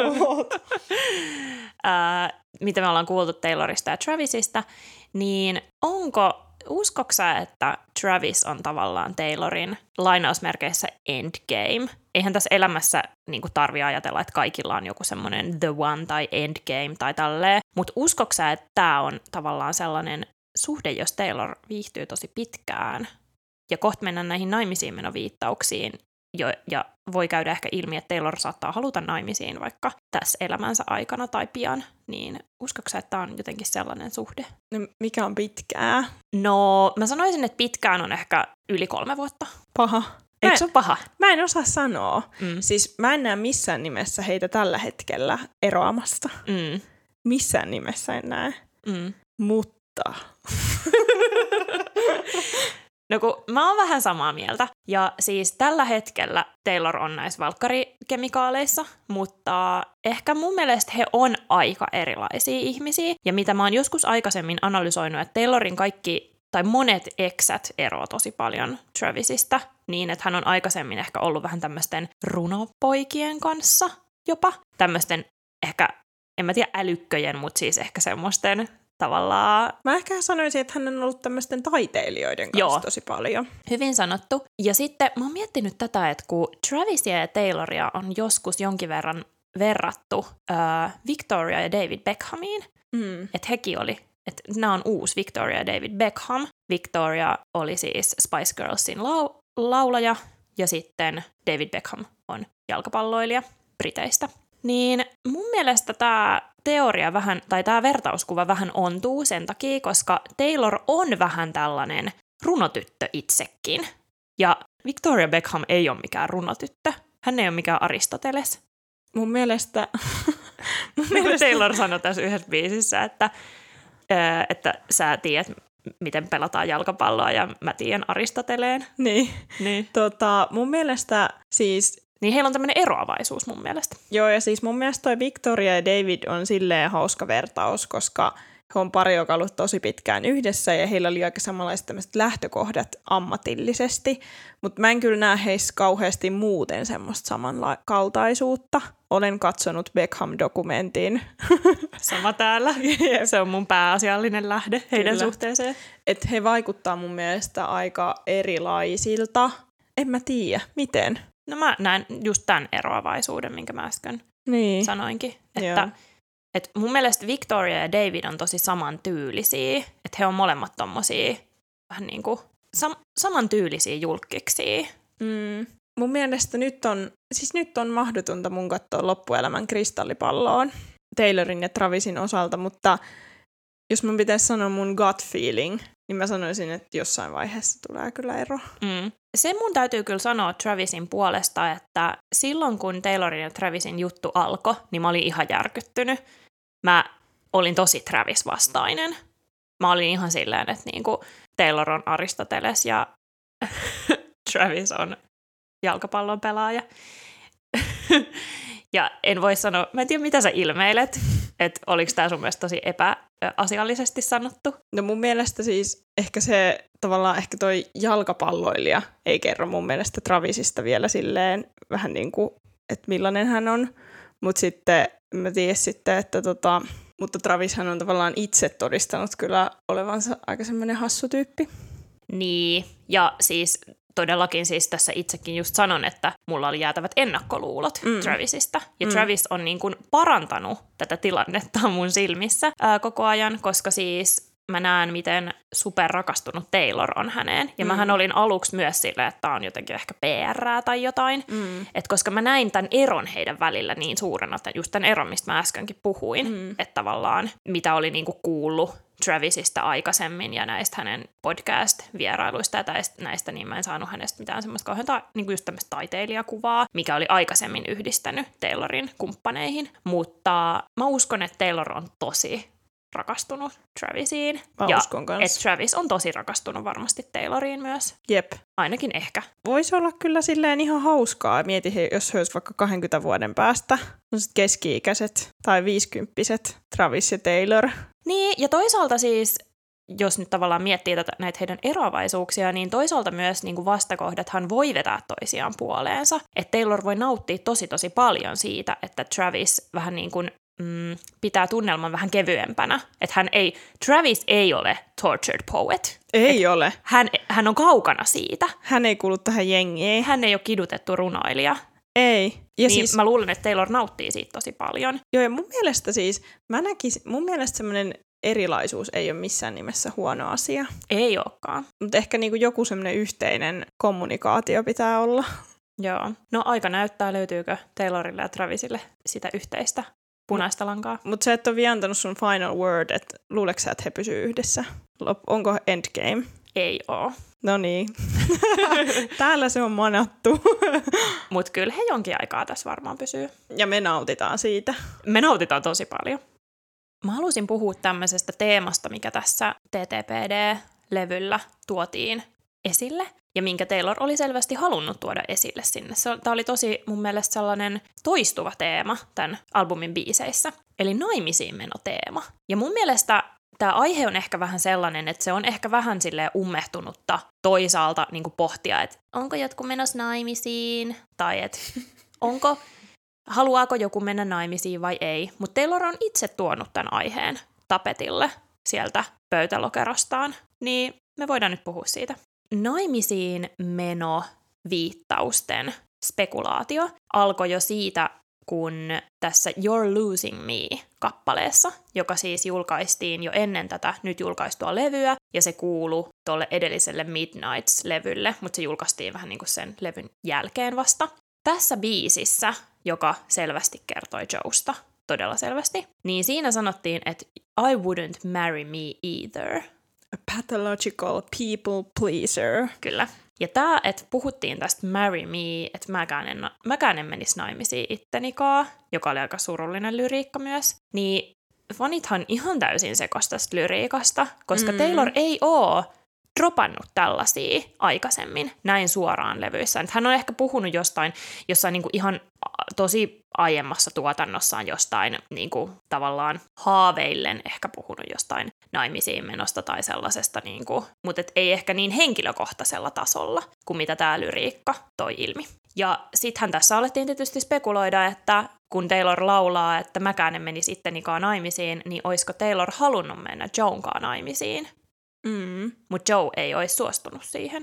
Mitä me ollaan kuultu Taylorista ja Travisista, niin uskotko sä, että Travis on tavallaan Taylorin lainausmerkeissä endgame? Eihän tässä elämässä niin tarvitse ajatella, että kaikilla on joku semmoinen the one tai endgame tai tälleen, mutta uskotko sä, että tämä on tavallaan sellainen suhde, jos Taylor viihtyy tosi pitkään? Ja kohta mennään näihin naimisiin menoviittauksiin, ja voi käydä ehkä ilmi, että Taylor saattaa haluta naimisiin vaikka tässä elämänsä aikana tai pian, niin uskotko sä, että tämä on jotenkin sellainen suhde? No, mikä on pitkää? No, mä sanoisin, että pitkään on ehkä yli 3 vuotta. Paha. Eikö se ole paha? Mä en osaa sanoa. Siis mä en näe missään nimessä heitä tällä hetkellä eroamasta. Missään nimessä en näe. Mutta... No kun mä oon vähän samaa mieltä. Ja siis tällä hetkellä Taylor on näissä valkkarikemikaaleissa, mutta ehkä mun mielestä he on aika erilaisia ihmisiä. Ja mitä mä oon joskus aikaisemmin analysoinut, että Taylorin kaikki tai monet eksät eroaa tosi paljon Travisista, niin että hän on aikaisemmin ehkä ollut vähän tämmöisten runopoikien kanssa jopa. Tämmöisten ehkä, en mä tiedä älykköjen, mutta siis ehkä semmoisten tavallaan... Mä ehkä sanoisin, että hän on ollut tämmöisten taiteilijoiden kanssa tosi paljon. Hyvin sanottu. Ja sitten mä oon miettinyt tätä, että kun Travisia ja Tayloria on joskus jonkin verran verrattu Victoria ja David Beckhamiin, että hekin oli, että nämä on uusi Victoria ja David Beckham. Victoria oli siis Spice Girlsin laulaja ja sitten David Beckham on jalkapalloilija Briteistä. Niin mun mielestä tämä teoria vähän, tai tämä vertauskuva vähän ontuu sen takia, koska Taylor on vähän tällainen runotyttö itsekin. Ja Victoria Beckham ei ole mikään runotyttö. Hän ei ole mikään Aristoteles. Mun mielestä... Taylor sanoi tässä yhdessä biisissä, että sä tiedät, miten pelataan jalkapalloa, ja mä tiedän Aristoteleen. Niin. Mun mielestä siis... Niin heillä on tämmöinen eroavaisuus mun mielestä. Joo, ja siis mun mielestä toi Victoria ja David on silleen hauska vertaus, koska he on pari, joka on ollut tosi pitkään yhdessä, ja heillä oli aika samanlaiset tämmöiset lähtökohdat ammatillisesti, mutta mä en kyllä näe heissä kauheasti muuten semmoista samankaltaisuutta. Olen katsonut Beckham-dokumentin. Sama täällä. Se on mun pääasiallinen lähde heidän suhteeseen. Että he vaikuttaa mun mielestä aika erilaisilta. En mä tiedä, miten? No mä näen just tämän eroavaisuuden, minkä mä äsken sanoinkin. Että mun mielestä Victoria ja David on tosi samantyylisiä. Että he on molemmat tommosia vähän niin kuin samantyylisiä julkkiksia. Mun mielestä nyt on mahdotonta mun katsoa loppuelämän kristallipalloon Taylorin ja Travisin osalta, mutta jos mun pitäisi sanoa mun gut feeling, niin mä sanoisin, että jossain vaiheessa tulee kyllä ero. Se mun täytyy kyllä sanoa Travisin puolesta, että silloin kun Taylorin ja Travisin juttu alkoi, niin mä olin ihan järkyttynyt. Mä olin tosi Travis-vastainen. Mä olin ihan silleen, että niinku Taylor on Aristoteles ja Travis on jalkapallon pelaaja. Ja en voi sanoa, mä en tiedä mitä sä ilmeilet, että oliko tää sun mielestä tosi epäasiallisesti sanottu? No mun mielestä siis ehkä ehkä toi jalkapalloilija ei kerro mun mielestä Travisista vielä silleen vähän niin kuin, että millainen hän on. Mutta sitten mä tiedän sitten, että mutta Travishan on tavallaan itse todistanut kyllä olevansa aika semmoinen hassu tyyppi. Niin, ja siis todellakin siis tässä itsekin just sanon, että mulla oli jäätävät ennakkoluulot Travisista. Ja Travis on niin kuin parantanut tätä tilannetta mun silmissä koko ajan, koska siis mä näen, miten superrakastunut Taylor on häneen. Ja mähän olin aluksi myös silleen, että tää on jotenkin ehkä PR:ää tai jotain. Et koska mä näin tämän eron heidän välillä niin suurena, että just tämän eron, mistä mä äskenkin puhuin, että tavallaan mitä oli niinku kuullut Travisista aikaisemmin ja näistä hänen podcast-vierailuista ja näistä, niin mä en saanut hänestä mitään semmoista kauhean niin just tämmöistä taiteilijakuvaa, mikä oli aikaisemmin yhdistänyt Taylorin kumppaneihin. Mutta mä uskon, että Taylor on tosi rakastunut Travisiin. Mä uskon kanssa. Että Travis on tosi rakastunut varmasti Tayloriin myös. Jep. Ainakin ehkä. Voisi olla kyllä silleen ihan hauskaa. Mieti, jos he olisi vaikka 20 vuoden päästä. On sitten keski-ikäiset tai 50-vuotiaat Travis ja Taylor. Niin, ja toisaalta siis, jos nyt tavallaan miettii näitä heidän eroavaisuuksia, niin toisaalta myös niin kuin vastakohdathan voi vetää toisiaan puoleensa. Että Taylor voi nauttia tosi paljon siitä, että Travis vähän niin kuin pitää tunnelman vähän kevyempänä. Että Travis ei ole tortured poet. Ei ole. Hän on kaukana siitä. Hän ei kuulu tähän jengiin. Hän ei ole kidutettu runoilija. Ei. Ja niin siis, mä luulen, että Taylor nauttii siitä tosi paljon. Joo, ja mun mielestä siis, mun mielestä semmoinen erilaisuus ei ole missään nimessä huono asia. Ei olekaan. Mutta ehkä niinku joku semmoinen yhteinen kommunikaatio pitää olla. Joo. No aika näyttää, löytyykö Taylorille ja Travisille sitä yhteistä punaista lankaa. Mutta sä et ole vielä antanut sun final word, että luuleeko sä, että he pysyy yhdessä? Onko endgame? Ei oo. No niin. Täällä se on manattu. Mut kyllä he jonkin aikaa tässä varmaan pysyy. Ja me nautitaan siitä. Me nautitaan tosi paljon. Mä halusin puhua tämmöisestä teemasta, mikä tässä TTPD-levyllä tuotiin esille, ja minkä Taylor oli selvästi halunnut tuoda esille sinne. Tämä oli tosi mun mielestä sellainen toistuva teema tämän albumin biiseissä, eli naimisiin meno teema. Ja mun mielestä tämä aihe on ehkä vähän sellainen, että se on ehkä vähän silleen ummehtunutta toisaalta niin kuin pohtia, että onko jotkut menossa naimisiin, tai että haluaako joku mennä naimisiin vai ei. Mutta Taylor on itse tuonut tämän aiheen tapetille sieltä pöytälokerostaan, niin me voidaan nyt puhua siitä. Naimisiin meno viittausten spekulaatio alkoi jo siitä, kun tässä You're Losing Me-kappaleessa, joka siis julkaistiin jo ennen tätä nyt julkaistua levyä, ja se kuului tuolle edelliselle Midnights-levylle, mutta se julkaistiin vähän niin kuin sen levyn jälkeen vasta. Tässä biisissä, joka selvästi kertoi Joesta, todella selvästi, niin siinä sanottiin, että I wouldn't marry me either. A pathological people pleaser. Kyllä. Ja tämä, että puhuttiin tästä marry me, että mäkään en menisi naimisiin ittenikaan, joka oli aika surullinen lyriikka myös, niin fanithan ihan täysin sekosi tästä lyriikasta, koska Taylor ei ole dropannut tällaisia aikaisemmin näin suoraan levyissä. Hän on ehkä puhunut jostain niin kuin ihan tosi aiemmassa tuotannossaan jostain niin kuin tavallaan haaveillen ehkä puhunut jostain naimisiin menosta tai sellaisesta, niin kuin, mutta ei ehkä niin henkilökohtaisella tasolla kuin mitä tämä lyriikka toi ilmi. Ja sittenhän tässä alettiin tietysti spekuloida, että kun Taylor laulaa, että mäkään en menisi ittenikaan naimisiin, niin olisiko Taylor halunnut mennä Joankaan naimisiin? Mutta Joe ei olisi suostunut siihen.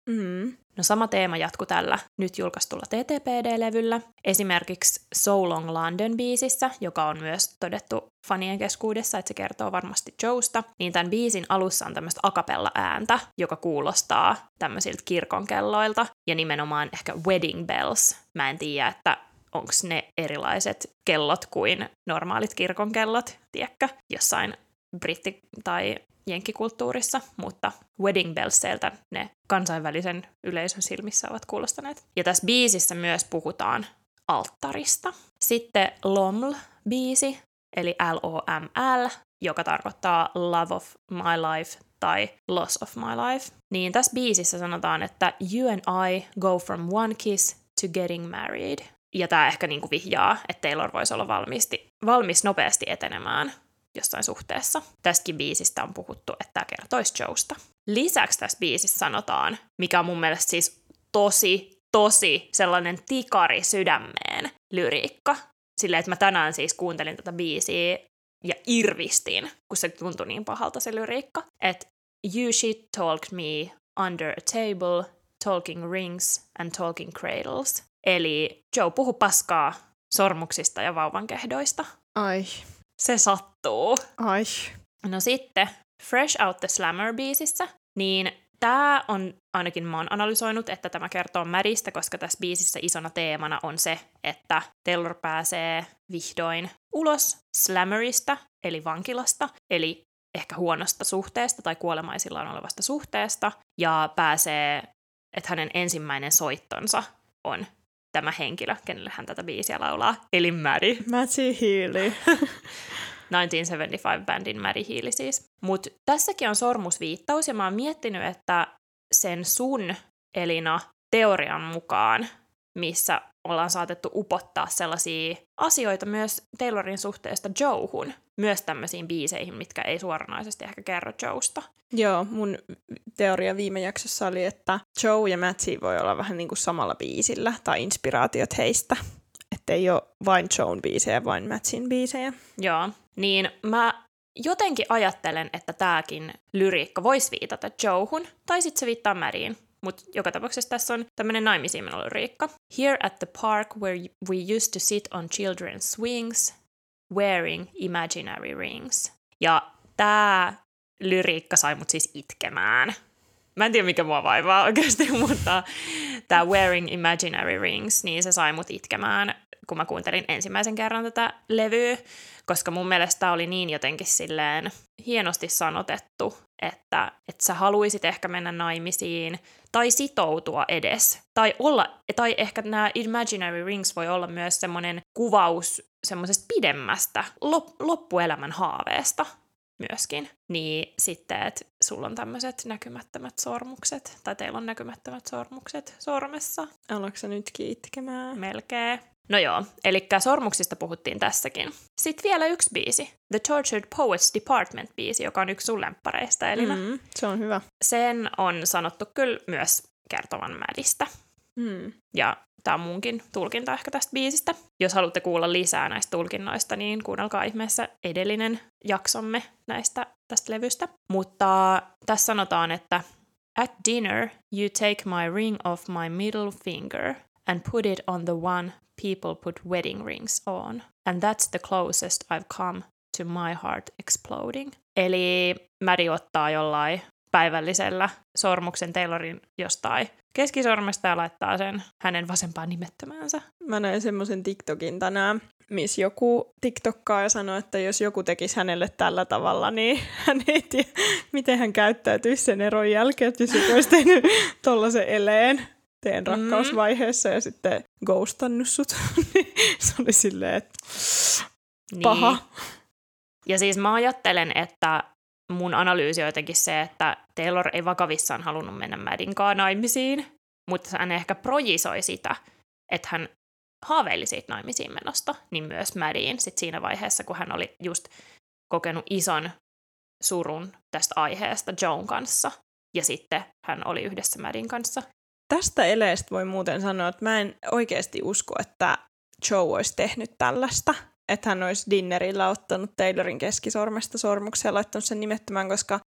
No sama teema jatkui tällä nyt julkaistulla TTPD-levyllä. Esimerkiksi So Long London-biisissä, joka on myös todettu fanien keskuudessa, että se kertoo varmasti Joesta, niin tämän biisin alussa on tämmöistä a cappella ääntä, joka kuulostaa tämmöisiltä kirkonkelloilta, ja nimenomaan ehkä wedding bells. Mä en tiedä, että onko ne erilaiset kellot kuin normaalit kirkonkellot, tiedätkö, jossain britti- tai jenkkikulttuurissa, mutta wedding bellseiltä ne kansainvälisen yleisön silmissä ovat kuulostaneet. Ja tässä biisissä myös puhutaan alttarista. Sitten LOML-biisi, eli LOML, joka tarkoittaa Love of My Life tai Loss of My Life. Niin tässä biisissä sanotaan, että You and I go from one kiss to getting married. Ja tämä ehkä niinku vihjaa, että Taylor voisi olla valmis nopeasti etenemään jossain suhteessa. Tästäkin biisistä on puhuttu, että tämä kertoisi Joesta. Lisäksi tässä biisissä sanotaan, mikä on mun mielestä siis tosi sellainen tikari sydämeen lyriikka. Silleen, että mä tänään siis kuuntelin tätä biisiä ja irvistin, kun se tuntui niin pahalta se lyriikka. Että You shit talked me under a table, talking rings and talking cradles. Eli Joe puhui paskaa sormuksista ja vauvankehdoista. Ai. Se sattuu. Ai. No sitten Fresh Out the Slammer-biisissä, niin tämä on, ainakin mä oon analysoinut, että tämä kertoo Madistä, koska tässä biisissä isona teemana on se, että Taylor pääsee vihdoin ulos Slammerista, eli vankilasta, eli ehkä huonosta suhteesta tai kuolemaisillaan olevasta suhteesta, ja pääsee, että hänen ensimmäinen soittonsa on tämä henkilö, kenelle hän tätä biisiä laulaa, eli Maddie. Matty Healy. 1975-bändin Maddie Healy siis. Mutta tässäkin on sormusviittaus, ja mä oon miettinyt, että sen sun, Elina, teorian mukaan, missä ollaan saatettu upottaa sellaisia asioita myös Taylorin suhteesta Joehun, myös tämmöisiin biiseihin, mitkä ei suoranaisesti ehkä kerro Joesta. Joo, mun teoria viime jaksossa oli, että Joe ja Matty voi olla vähän niin kuin samalla biisillä, tai inspiraatiot heistä. Että ei ole vain Joen biisejä, vain Mattyn biisejä. Joo, niin mä jotenkin ajattelen, että tääkin lyriikka voisi viitata Joehun, tai sitten se viittaa Maddien. Mutta joka tapauksessa tässä on tämmöinen naimisiin meno lyriikka. Here at the park where we used to sit on children's swings, wearing imaginary rings. Ja tää lyriikka sai mut siis itkemään. Mä en tiedä, mikä mua vaivaa oikeasti, mutta tämä Wearing Imaginary Rings, niin se sai mut itkemään, kun mä kuuntelin ensimmäisen kerran tätä levyä, koska mun mielestä tää oli niin jotenkin silleen hienosti sanotettu, että sä haluisit ehkä mennä naimisiin, tai sitoutua edes, tai ehkä nämä Imaginary Rings voi olla myös semmoinen kuvaus semmoisesta pidemmästä loppuelämän haaveesta myöskin. Niin sitten, että sulla on tämmöiset näkymättömät sormukset, tai teillä on näkymättömät sormukset sormessa. Alatko sä nytkin itkemään? Melkein. No joo, eli sormuksista puhuttiin tässäkin. Sitten vielä yksi biisi, The Tortured Poets Department-biisi, joka on yksi sun lemppareista, Elina. Se on hyvä. Sen on sanottu kyllä myös kertovan Madista. Ja tämä on munkin tulkinta ehkä tästä biisistä. Jos haluatte kuulla lisää näistä tulkinnoista, niin kuunnelkaa ihmeessä edellinen jaksomme tästä levystä. Mutta tässä sanotaan, että At dinner, you take my ring off my middle finger and put it on the one people put wedding rings on. And that's the closest I've come to my heart exploding. Eli Maddie ottaa jollain päivällisellä sormuksen Taylorin jostain keskisormesta ja laittaa sen hänen vasempaan nimettömäänsä. Mä näin semmoisen TikTokin tänään, missä joku TikTokkaaja sanoi, että jos joku tekisi hänelle tällä tavalla, niin hän ei tiedä, miten hän käyttäytyisi sen eron jälkeen, että jos joku olisi tehnyt tollaisen eleen teidän rakkausvaiheessa ja sitten ghostannut sut, niin se oli silleen, että paha. Niin. Ja siis mä ajattelen, että mun analyysi on jotenkin se, että Taylor ei vakavissaan halunnut mennä Maddinkaan naimisiin, mutta hän ehkä projisoi sitä, että hän haaveili siitä naimisiin menosta, niin myös Maddiin sit siinä vaiheessa, kun hän oli just kokenut ison surun tästä aiheesta Joan kanssa, ja sitten hän oli yhdessä Maddin kanssa. Tästä eleestä voi muuten sanoa, että mä en oikeasti usko, että Joe olisi tehnyt tällaista, että hän olisi dinnerillä ottanut Taylorin keskisormesta sormuksen ja laittanut sen nimettömään, koska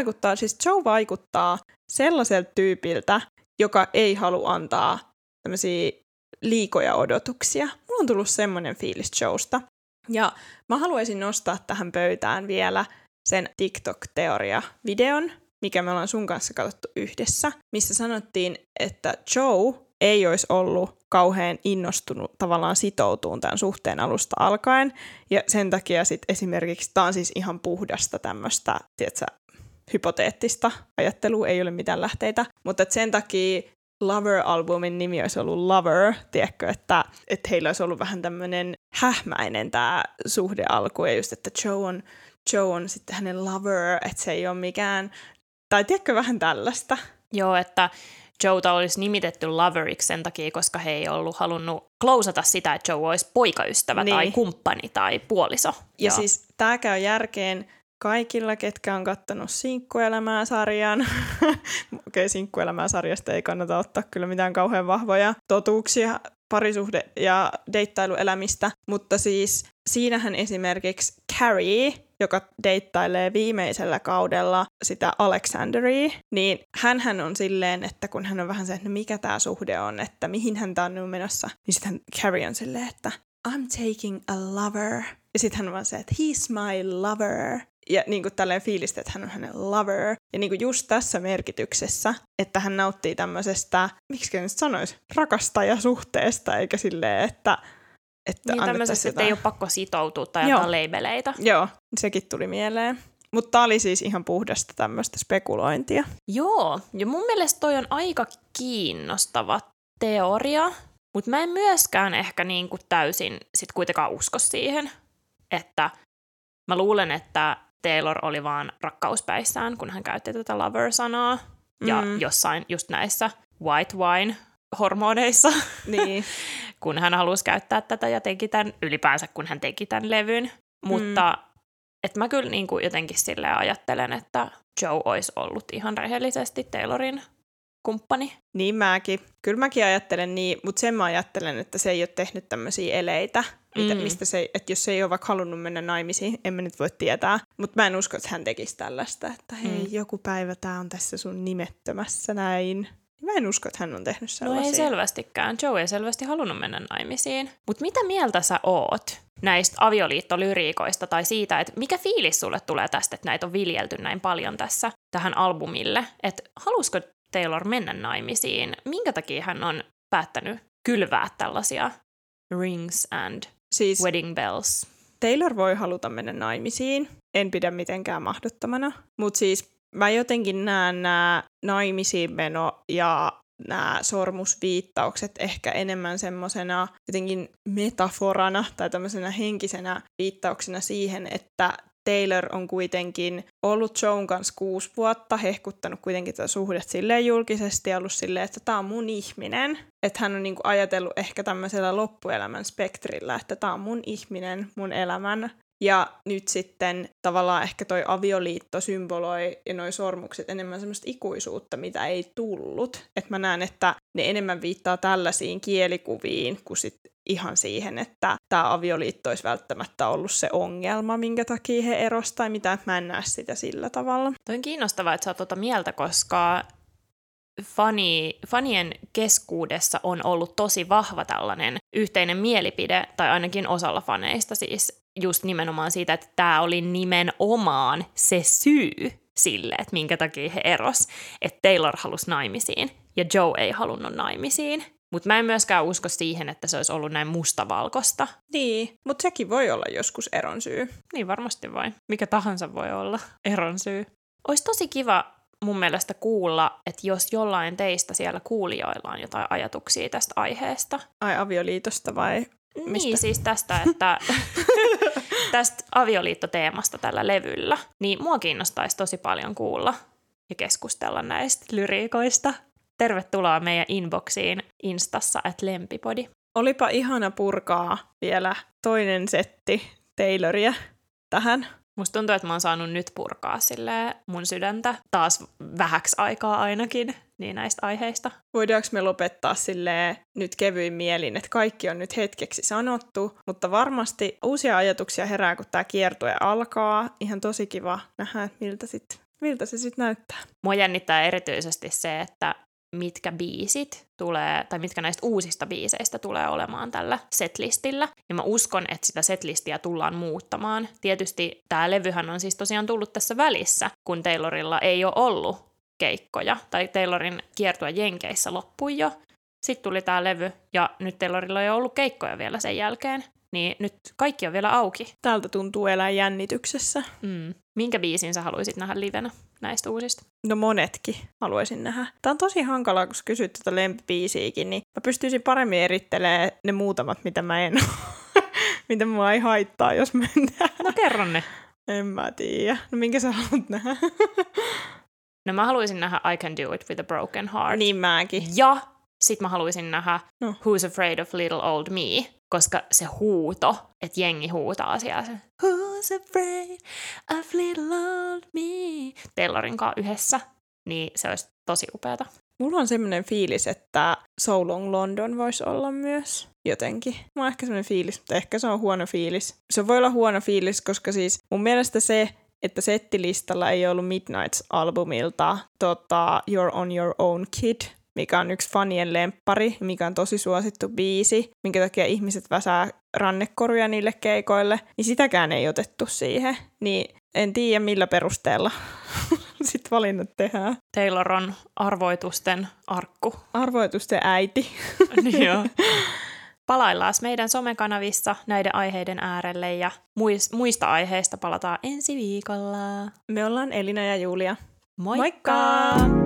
Joe vaikuttaa sellaiselta tyypiltä, joka ei halua antaa tämmöisiä liikoja odotuksia. Mulla on tullut semmoinen fiilis Joesta. Ja mä haluaisin nostaa tähän pöytään vielä sen TikTok-teoria-videon, mikä me ollaan sun kanssa katsottu yhdessä, missä sanottiin, että Joe ei olisi ollut kauhean innostunut tavallaan sitoutumaan tämän suhteen alusta alkaen. Ja sen takia sitten esimerkiksi, tämä on siis ihan puhdasta tämmöistä, tiedätkö, hypoteettista ajattelua, ei ole mitään lähteitä, mutta sen takia Lover-albumin nimi olisi ollut Lover, tiedätkö, että heillä olisi ollut vähän tämmöinen hähmäinen tämä suhde alku, ja just, että Joe on sitten hänen lover, että se ei ole mikään, tai tiedätkö, vähän tällaista. Joo, että Joeta olisi nimitetty loveriksi sen takia, koska he ei ollut halunnut klousata sitä, että Joe olisi poikaystävä tai kumppani tai puoliso. Ja siis tämä käy järkeen kaikilla, ketkä on kattonut Sinkkuelämää-sarjan. Okei, Sinkkuelämää-sarjasta ei kannata ottaa kyllä mitään kauhean vahvoja totuuksia parisuhde- ja deittailuelämistä, mutta siis siinähän esimerkiksi Carrie, joka deittailee viimeisellä kaudella sitä Alexanderia, niin hänhän on silleen, että kun hän on vähän se, että mikä tämä suhde on, että mihin hän on menossa, niin sitten Carrie on silleen, että I'm taking a lover. Ja sitten hän on vaan se, että he's my lover. Ja niin kuin tälleen fiilistä, että hän on hänen lover. Ja niin kuin just tässä merkityksessä, että hän nauttii tämmöisestä, miksi nyt sanoisi, rakastajasuhteesta, eikä silleen, että niin tämmöisessä, että ei ole pakko sitoutua tai antaa leibeleitä. Joo, sekin tuli mieleen. Mutta tää oli siis ihan puhdasta tämmöistä spekulointia. Joo, ja mun mielestä toi on aika kiinnostava teoria, mutta mä en myöskään ehkä niin kuin täysin sit kuitenkaan usko siihen, että mä luulen, että Taylor oli vaan rakkauspäissään, kun hän käytti tätä lover-sanaa, ja jossain just näissä white wine-hormoneissa, niin. kun hän halusi käyttää tätä ja teki tämän, ylipäänsä kun hän teki tämän levyn. Mutta että mä kyllä niin kuin jotenkin silleen ajattelen, että Joe olisi ollut ihan rehellisesti Taylorin kumppani. Niin mäkin. Kyllä mäkin ajattelen niin, mutta sen mä ajattelen, että se ei ole tehnyt tämmöisiä eleitä, mistä se, että jos se ei ole vaikka halunnut mennä naimisiin, emme nyt voi tietää. Mutta mä en usko, että hän tekisi tällaista, että hei, joku päivä tää on tässä sun nimettömässä näin. Mä en usko, että hän on tehnyt sellaisia. No ei selvästikään. Joe ei selvästi halunnut mennä naimisiin. Mutta mitä mieltä sä oot näistä avioliittolyriikoista tai siitä, että mikä fiilis sulle tulee tästä, että näitä on viljelty näin paljon tässä tähän albumille, että halusko Taylor mennä naimisiin, minkä takia hän on päättänyt kylvää tällaisia rings and siis wedding bells. Taylor voi haluta mennä naimisiin, en pidä mitenkään mahdottomana, mutta siis mä jotenkin näen nämä naimisiin meno ja nämä sormusviittaukset ehkä enemmän semmosena jotenkin metaforana tai tämmöisenä henkisenä viittauksena siihen, että Taylor on kuitenkin ollut Joen kanssa 6 vuotta, hehkuttanut kuitenkin tätä suhdetta silleen julkisesti ja ollut silleen, että tää on mun ihminen. Että hän on niinku ajatellut ehkä tämmöisellä loppuelämän spektrillä, että tää on mun ihminen, mun elämän. Ja nyt sitten tavallaan ehkä toi avioliitto symboloi ja noi sormukset enemmän semmoista ikuisuutta, mitä ei tullut. Että mä näen, että ne enemmän viittaa tällaisiin kielikuviin kuin sit ihan siihen, että tämä avioliitto olisi välttämättä ollut se ongelma, minkä takia he erosi tai mitä, mä en näe sitä sillä tavalla. Toi on kiinnostavaa, että sä oot tuota mieltä, koska fanien keskuudessa on ollut tosi vahva tällainen yhteinen mielipide, tai ainakin osalla faneista siis just nimenomaan siitä, että tämä oli nimenomaan se syy sille, että minkä takia he eros, että Taylor halusi naimisiin ja Joe ei halunnut naimisiin. Mutta mä en myöskään usko siihen, että se olisi ollut näin mustavalkoista. Niin, mutta sekin voi olla joskus eron syy. Niin varmasti voi. Mikä tahansa voi olla eron syy. Olisi tosi kiva mun mielestä kuulla, että jos jollain teistä siellä kuulijoilla on jotain ajatuksia tästä aiheesta. Ai avioliitosta vai mistä? Niin, siis tästä, että tästä avioliittoteemasta tällä levyllä. Niin mua kiinnostaisi tosi paljon kuulla ja keskustella näistä lyriikoista. Tervetuloa meidän inboxiin Instassa @lempipodi. Olipa ihana purkaa vielä toinen setti Tayloria tähän. Musta tuntuu, että mä oon saanut nyt purkaa silleen mun sydäntä taas vähäksi aikaa ainakin niin näistä aiheista. Voidaanko me lopettaa silleen nyt kevyin mielin, että kaikki on nyt hetkeksi sanottu, mutta varmasti uusia ajatuksia herää, kun tää kiertue alkaa. Ihan tosi kiva nähdä, että miltä se sitten näyttää. Mua jännittää erityisesti se, että mitkä biisit tulee, tai mitkä näistä uusista biiseistä tulee olemaan tällä setlistillä. Ja mä uskon, että sitä setlistiä tullaan muuttamaan. Tietysti tää levyhän on siis tosiaan tullut tässä välissä, kun Taylorilla ei ole ollut keikkoja, tai Taylorin kiertue Jenkeissä loppui jo. Sitten tuli tää levy, ja nyt Taylorilla ei ole ollut keikkoja vielä sen jälkeen. Niin nyt kaikki on vielä auki. Täältä tuntuu elää jännityksessä. Minkä biisin sä haluaisit nähdä livenä näistä uusista? No monetkin haluaisin nähdä. Tää on tosi hankalaa, kun sä kysyt tätä lempibiisiäkin, niin mä pystyisin paremmin erittelemään ne muutamat, mitä mä en mitä mua ei haittaa, jos mä en nähdä. No kerro ne. En mä tiedä. No minkä sä haluat nähdä? No mä haluaisin nähdä I Can Do It With A Broken Heart. Niin mäkin. Ja sit mä haluaisin nähdä Who's Afraid of Little Old Me, koska se huuto, että jengi huutaa siellä se Who's Afraid of Little Old Me Taylorin kanssa yhdessä, niin se olisi tosi upeata. Mulla on semmoinen fiilis, että So Long London voisi olla myös jotenkin. Mulla on ehkä semmoinen fiilis, mutta ehkä se on huono fiilis. Se voi olla huono fiilis, koska siis mun mielestä se, että settilistalla ei ollut Midnights-albumilta You're on Your own Kid, mikä on yksi fanien lemppari, mikä on tosi suosittu biisi, minkä takia ihmiset väsää rannekoruja niille keikoille, niin sitäkään ei otettu siihen. Niin en tiedä millä perusteella sitten valinnat tehdään. Taylor on arvoitusten arkku. Arvoitusten äiti. Niin joo. Palaillaan meidän somekanavissa näiden aiheiden äärelle ja muista aiheista palataan ensi viikolla. Me ollaan Elina ja Julia. Moikka!